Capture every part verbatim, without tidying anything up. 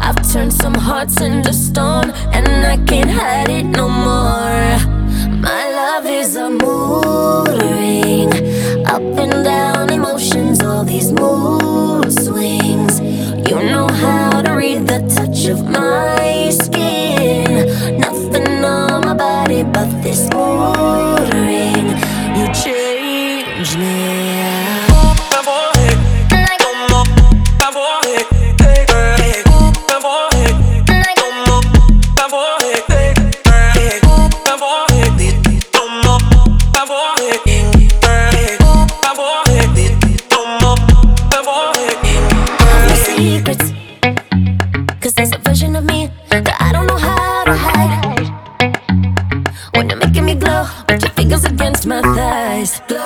I've turned some hearts into stone, and I can't hide it no more. My love is a mood ring, up and down emotions, all these mood swings. You know how to read the touch of my skin. Nothing on my body but this mood ring. You change me. Cause there's a version of me that I don't know how to hide. When you're making me glow, put your fingers against my thighs. Glow.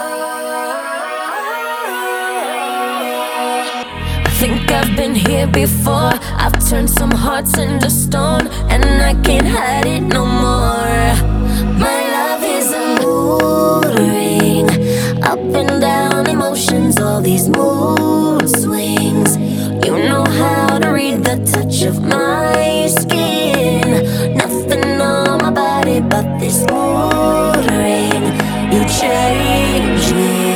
I think I've been here before. I've turned some hearts into stone, and I can't hide it no more. My love is a mood ring, up and down emotions, all these mood swings. You know how to read the touch of my skin. Nothing on my body but this mood ring. You change me.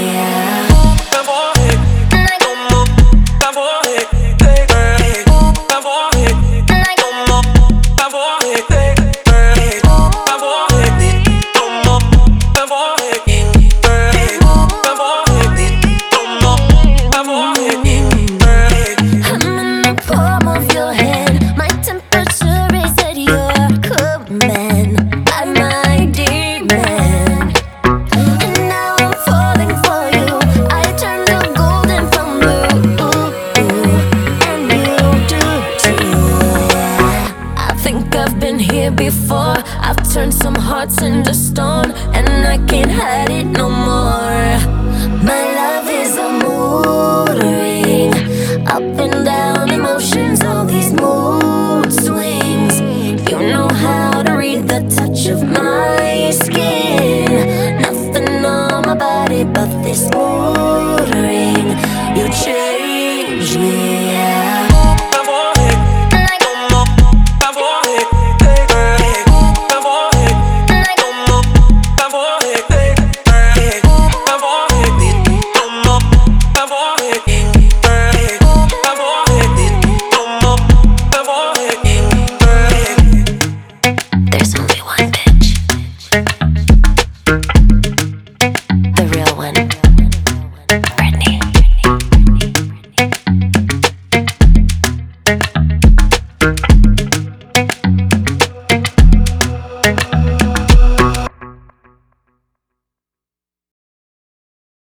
Before I've turned some hearts into stone, and I can't hide it no more. My love is a mood ring, up and